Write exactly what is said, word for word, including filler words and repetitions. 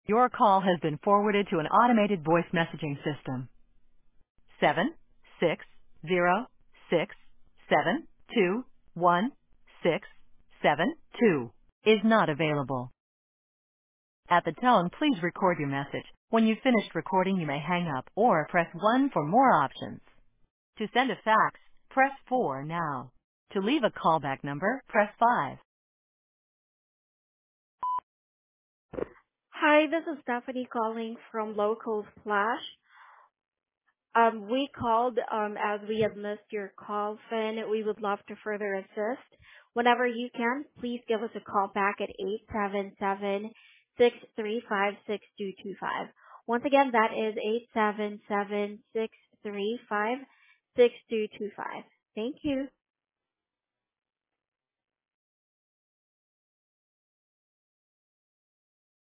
Your call has been forwarded to an automated voice messaging system. Seven six zero six seven two one six seven two is not available. At the tone, please record your message. When you've finished recording, you may hang up or press one for more options. To send a fax, press four now. To leave a callback number, press five. Hi, this is Stephanie calling from Local Splash. Um, we called um, as we had missed your call, Finn. We would love to further assist. Whenever you can, please give us a call back at eight seven seven, six three five, six two two five. Once again, that is eight seven seven, six three five, six two two five. Thank you.